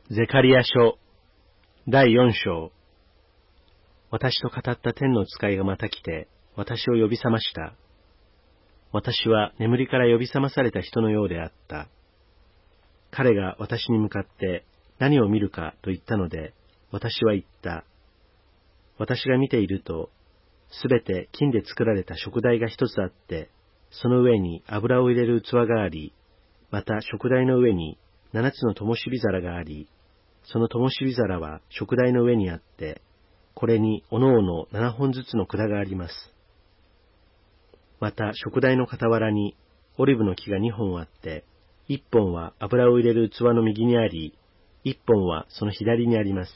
ゼカリア書第4章。私と語った天の使いがまた来て、私を呼び覚ました。私は眠りから呼び覚まされた人のようであった。彼が私に向かって、何を見るかと言ったので、私は言った。私が見ていると、すべて金で作られた食台が一つあって、その上に油を入れる器があり、また食台の上に7つの灯火皿があり、その灯火皿は食台の上にあって、これにおのおの7本ずつの管があります。また食台の傍らにオリブの木が2本あって、1本は油を入れる器の右にあり、1本はその左にあります。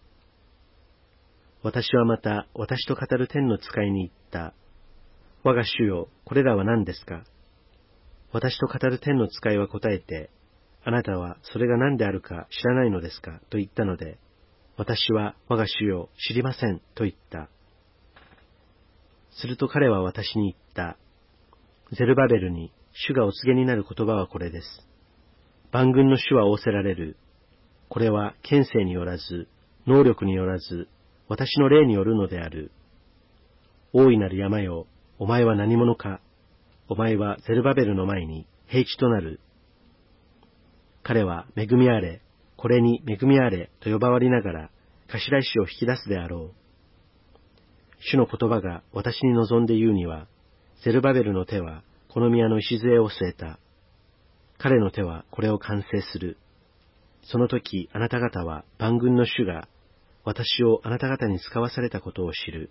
私はまた私と語る天の使いに言った。我が主よ、これらは何ですか？私と語る天の使いは答えて、あなたはそれが何であるか知らないのですかと言ったので、私は我が主よ、知りませんと言った。すると彼は私に言った。ゼルバベルに主がお告げになる言葉はこれです。万軍の主は仰せられる。これは権勢によらず、能力によらず、私の霊によるのである。大いなる山よ、お前は何者か。お前はゼルバベルの前に平地となる。彼は恵みあれ、これに恵みあれと呼ばわりながら、頭石を引き出すであろう。主の言葉が私に望んで言うには、ゼルバベルの手はこの宮の礎を据えた。彼の手はこれを完成する。その時あなた方は万軍の主が私をあなた方に使わされたことを知る。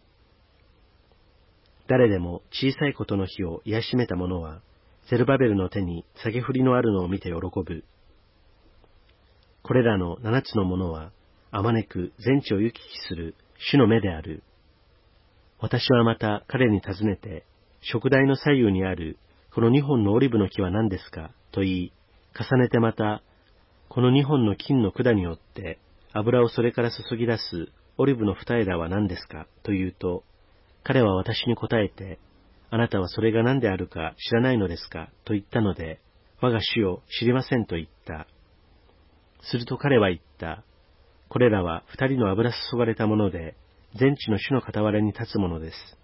誰でも小さいことの日を癒しめた者は、ゼルバベルの手に下げ振りのあるのを見て喜ぶ。これらの7つのものは、あまねく全地を行き来する主の目である。私はまた彼に尋ねて、食台の左右にあるこの2本のオリブの木は何ですかと言い、重ねてまた、この2本の金の管によって油をそれから注ぎ出すオリブの二枝は何ですかと言うと、彼は私に答えて、あなたはそれが何であるか知らないのですかと言ったので、我が主よ、知りませんと言った。すると彼は言った。これらは2人の油注がれたもので、全地の主の傍らに立つものです。